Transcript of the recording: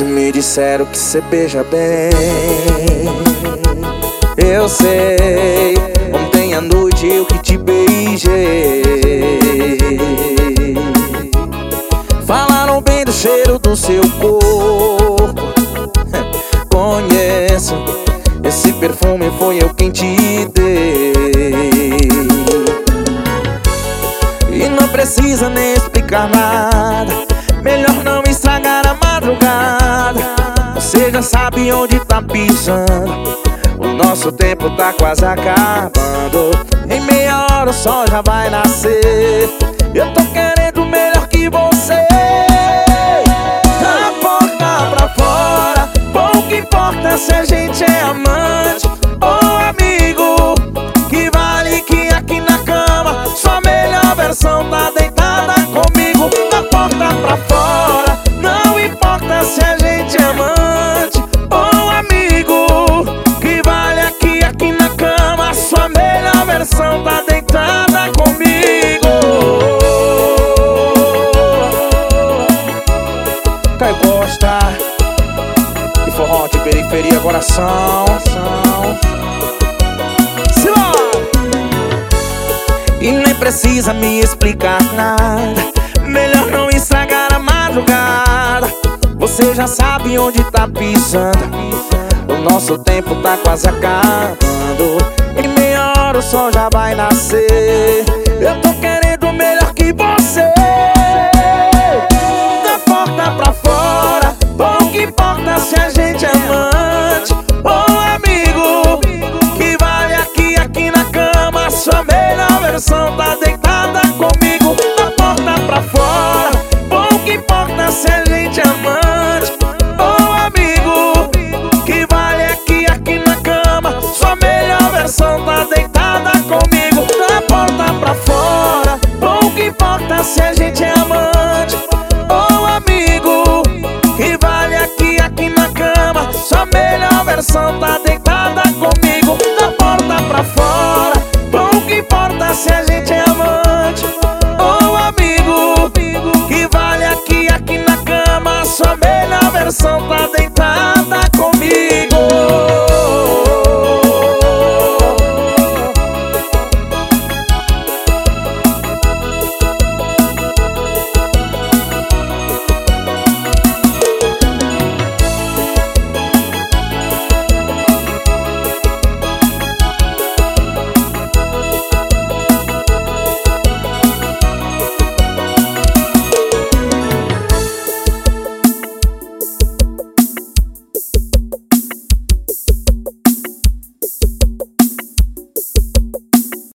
Hoje me disseram que cê beija bem. Eu sei, ontem à noite eu que te beijei. Falaram bem do cheiro do seu corpo. Conheço, esse perfume foi eu quem te dei. E não precisa nem explicar nada, melhor não estragar a madrugada. Você já sabe onde tá pisando, o nosso tempo tá quase acabando. Em meia hora o sol já vai nascer. Eu tô querendo melhor que você. Da porta pra fora, pouco importa se a gente é amante ou amigo. Que vale que aqui na cama sua melhor versão tá deitada comigo. Da porta pra fora, não importa se a gente é amante ou amigo. Que vale aqui na cama sua melhor versão tá deitada comigo. Caio Costa e forró de periferia, coração. E nem precisa me explicar nada, melhor não estragar a madrugada. Você já sabe onde tá pisando, o nosso tempo tá quase acabando. Em meia hora o sol já vai nascer. Eu tô querendo melhor que você.